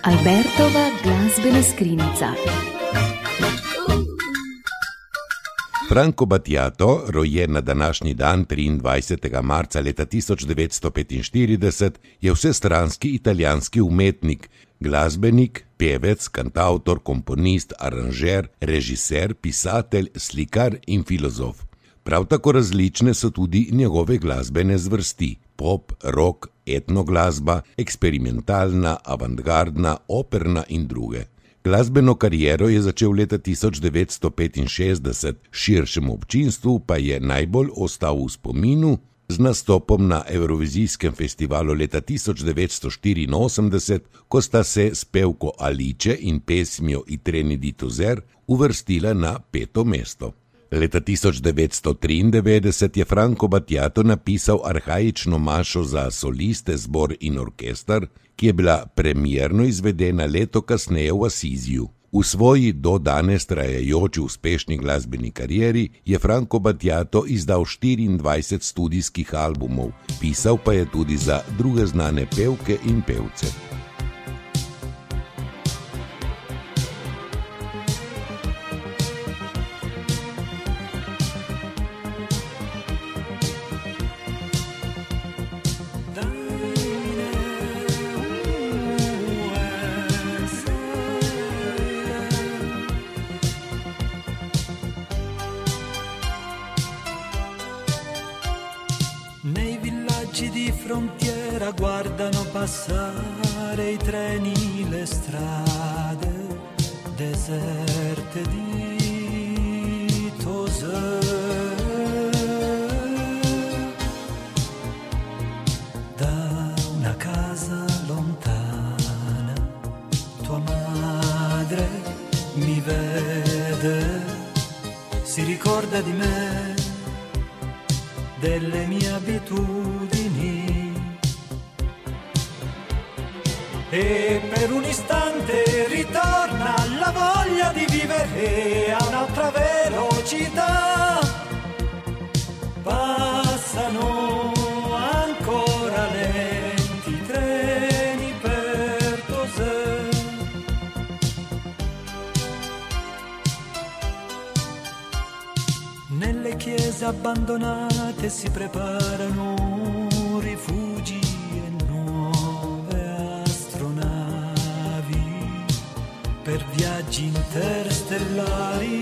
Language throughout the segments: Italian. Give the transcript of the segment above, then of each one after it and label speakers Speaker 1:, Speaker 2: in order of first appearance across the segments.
Speaker 1: Albertova glazbena skrinjica.
Speaker 2: Franco Battiato, rojen na današnji dan 23. marca leta 1945, je vsestranski italijanski umetnik, glasbenik, pevec, kantavtor, komponist, aranžer, režiser, pisatelj, slikar in filozof. Prav tako različne so tudi njegove glasbene zvrsti: pop, rock, etnoglasba, eksperimentalna, avantgardna, operna in druge. Glasbeno kariero je začel leta 1965, širšemu občinstvu pa je najbolj ostal v spominu z nastopom na Evrovizijskem festivalu leta 1984, ko sta se s pevko Alice in pesmijo I treni di Tozer uvrstila na 5. mesto. Leta 1993 je Franco Battiato napisal arhaično mašo za soliste, zbor in orkester, ki je bila premierno izvedena leto kasneje v Asiziju. V svoji do danes trajajoči uspešni glasbeni karieri je Franco Battiato izdal 24 studijskih albumov, pisal pa je tudi za druge znane pevke in pevce.
Speaker 3: Nei villaggi di frontiera guardano passare I treni, le strade deserte di Toser. Da una casa lontana tua madre mi vede, si ricorda di me, delle mie abitudini, e per un istante ritorna la voglia di vivere a un'altra velocità. Passano ancora lenti I treni per Toser. Nelle chiese abbandonate si preparano rifugi e nuove astronavi per viaggi interstellari.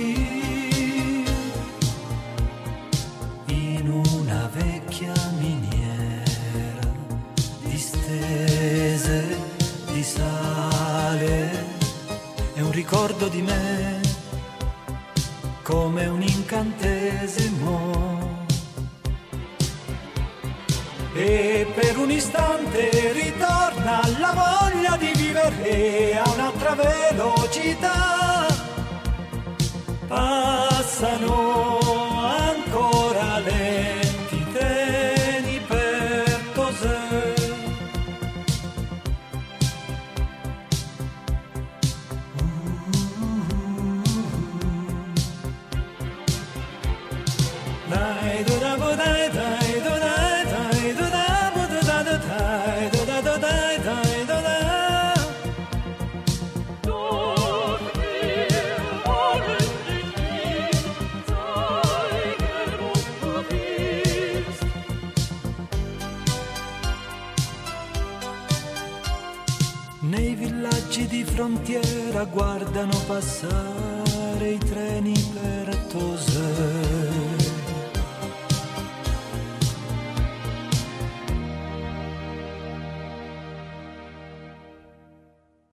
Speaker 3: In una vecchia miniera distese di sale è un ricordo di me, come un incantesimo, e per un istante ritorna la voglia di vivere a un'altra velocità. Passano ancora lenti I treni per Toser. Dai do da bo dai dai do dai dai do da bo do da do dai do da do dai dai do da. Nei villaggi di frontiera guardano passare I treni per Toser.